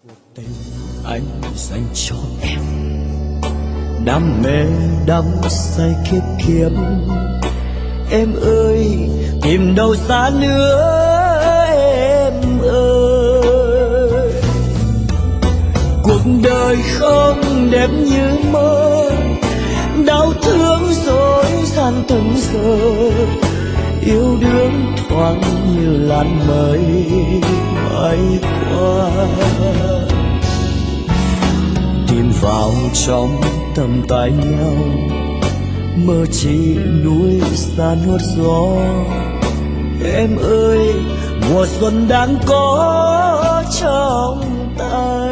Tình anh dành cho em, đam mê đắm say kiếp kiếp. Em ơi tìm đâu xa nữa em ơi. Cuộc đời không đẹp như mơ, đau thương dối gian từng giờ. Yêu đương thoáng như làn mây bay qua, tìm vào trong tầm tay nhau, mơ chỉ núi xa nuốt gió. Em ơi mùa xuân đang có trong tay.